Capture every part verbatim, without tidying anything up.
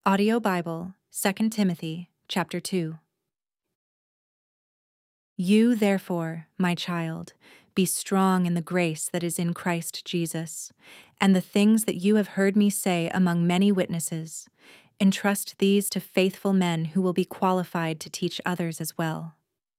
Audio Bible, Second Timothy, chapter two. You, therefore, my child, be strong in the grace that is in Christ Jesus, and the things that you have heard me say among many witnesses, entrust these to faithful men who will be qualified to teach others as well.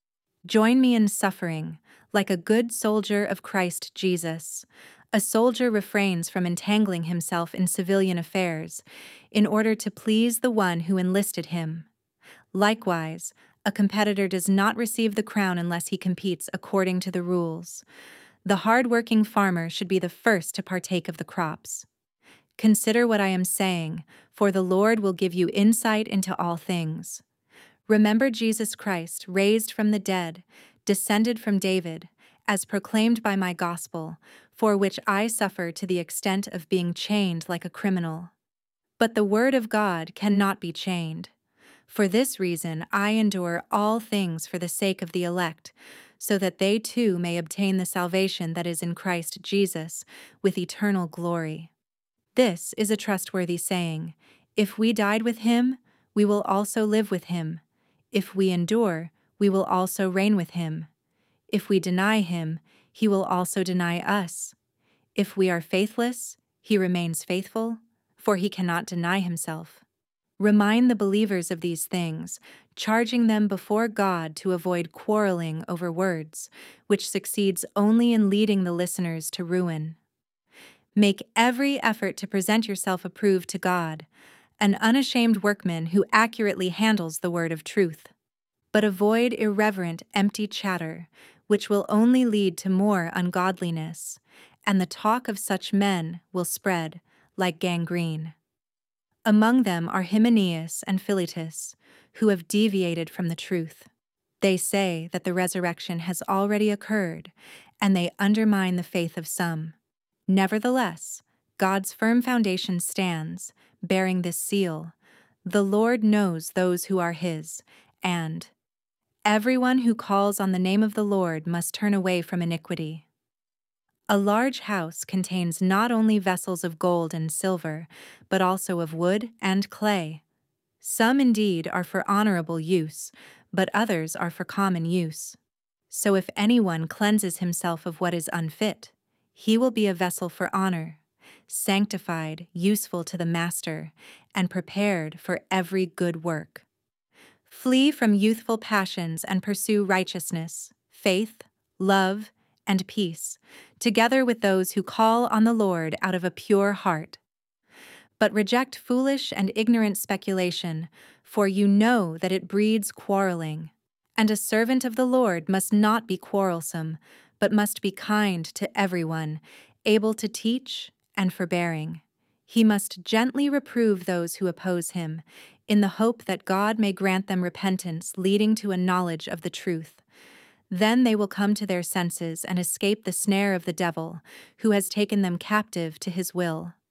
Join me in suffering, like a good soldier of Christ Jesus. A soldier refrains from entangling himself in civilian affairs in order to please the one who enlisted him. Likewise, a competitor does not receive the crown unless he competes according to the rules. The hard-working farmer should be the first to partake of the crops. Consider what I am saying, for the Lord will give you insight into all things. Remember Jesus Christ, raised from the dead, descended from David, as proclaimed by my gospel, for which I suffer to the extent of being chained like a criminal. But the word of God cannot be chained. For this reason I endure all things for the sake of the elect, so that they too may obtain the salvation that is in Christ Jesus, with eternal glory. This is a trustworthy saying: if we died with him, we will also live with him. If we endure, we will also reign with him. If we deny him, he will also deny us. If we are faithless, he remains faithful, for he cannot deny himself. Remind the believers of these things, charging them before God to avoid quarreling over words, which succeeds only in leading the listeners to ruin. Make every effort to present yourself approved to God, an unashamed workman who accurately handles the word of truth. But avoid irreverent, empty chatter, which will only lead to more ungodliness, and the talk of such men will spread like gangrene. Among them are Hymenaeus and Philetus, who have deviated from the truth. They say that the resurrection has already occurred, and they undermine the faith of some. Nevertheless, God's firm foundation stands, bearing this seal: the Lord knows those who are his, and everyone who calls on the name of the Lord must turn away from iniquity. A large house contains not only vessels of gold and silver, but also of wood and clay. Some indeed are for honorable use, but others are for common use. So if anyone cleanses himself of what is unfit, he will be a vessel for honor, sanctified, useful to the master, and prepared for every good work. Flee from youthful passions and pursue righteousness, faith, love, and peace, together with those who call on the Lord out of a pure heart. But reject foolish and ignorant speculation, for you know that it breeds quarreling. And a servant of the Lord must not be quarrelsome, but must be kind to everyone, able to teach and forbearing. He must gently reprove those who oppose him, in the hope that God may grant them repentance leading to a knowledge of the truth. Then they will come to their senses and escape the snare of the devil, who has taken them captive to his will.